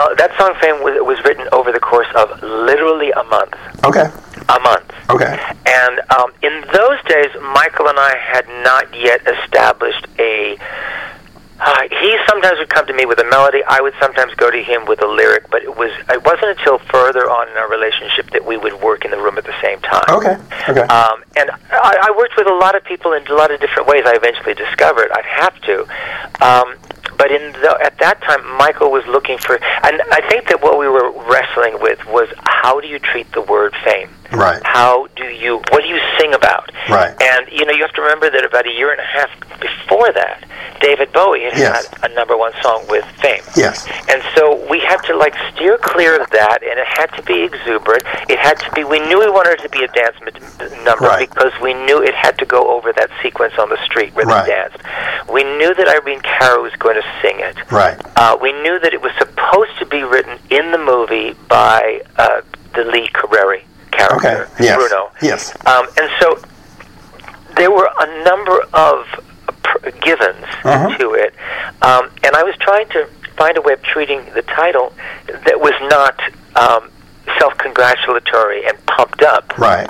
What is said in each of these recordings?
That song Fame was written over the course of literally a month. Okay. A month. Okay. And in those days, Michael and I had not yet established a... he sometimes would come to me with a melody. I would sometimes go to him with a lyric, but it wasn't until further on in our relationship that we would work in the room at the same time. Okay. Okay. And I worked with a lot of people in a lot of different ways. I eventually discovered I'd have to. But at that time, Michael was looking for... And I think that what we were wrestling with was, how do you treat the word fame? Right. What do you sing about? Right. And, you have to remember that about a year and a half before that, David Bowie had a number one song with Fame. Yes. And so we had to, steer clear of that, and it had to be exuberant. It had to be... We knew we wanted it to be a dance number because we knew it had to go over that sequence on the street where they danced. We knew that Irene Cara was going to sing it. Right. We knew that it was supposed to be written in the movie by the Lee Carreri character, Bruno. Yes. And so there were a number of givens to it, and I was trying to find a way of treating the title that was not self-congratulatory and pumped up. Right.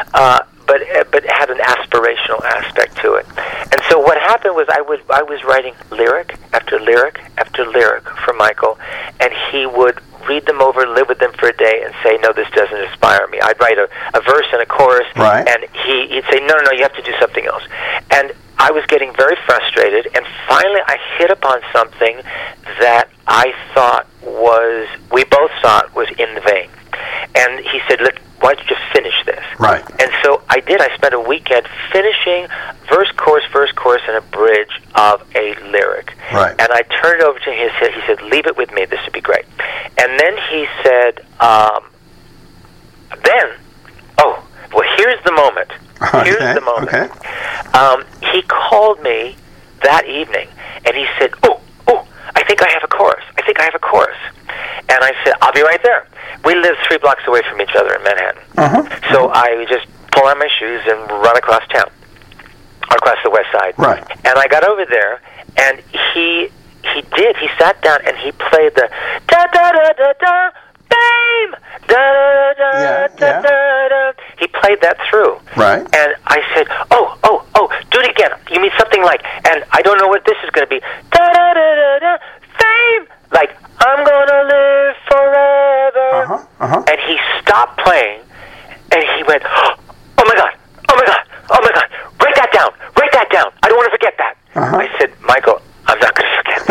But had an aspirational aspect to it. And so what happened was I was writing lyric after lyric after lyric for Michael, and he would read them over, live with them for a day, and say, no, this doesn't inspire me. I'd write a verse and a chorus, and he'd say, no, you have to do something else. And I was getting very frustrated, and finally I hit upon something that I thought we both thought was in the vein. And he said, look, why don't you just finish this? Right. And so I did. I spent a weekend finishing verse, chorus, and a bridge of a lyric. Right. And I turned it over to him. He said, leave it with me. This would be great. And then he said, here's the moment. Here's the moment. Okay. He called me that evening, and he said, I think I have a chorus. And I said, I'll be right there. We live 3 blocks away from each other in Manhattan. So I would just pull on my shoes and run across town, across the west side. Right. And I got over there, and he did. He sat down, and he played the da-da-da-da-da, fame, da-da-da-da-da-da. He played that through. Right. And I said, do it again. You mean something like, and I don't know what this is going to be, da-da-da-da-da, fame, like, I'm going to live forever. And he stopped playing, and he went, oh my God, write that down. I don't want to forget that. I said, Michael, I'm not going to forget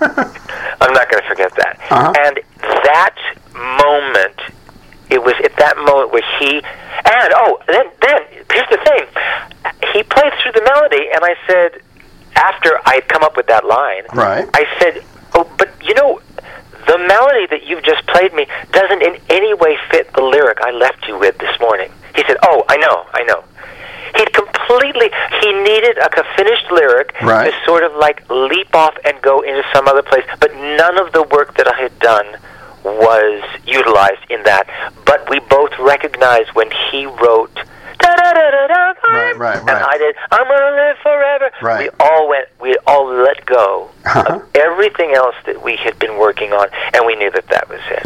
that. And that moment, it was at that moment where then here's the thing. He played through the melody, and I said, after I had come up with that line, I said, but the melody that you've just played me doesn't in any way fit the lyric I left you with this morning. He said, I know. He needed a finished lyric to sort of leap off and go into some other place, but none of the work that I had done was utilized in that. But we both recognized when he wrote, and I did, I'm gonna live forever. We all let go of everything else that we had been working on, and we knew that was it.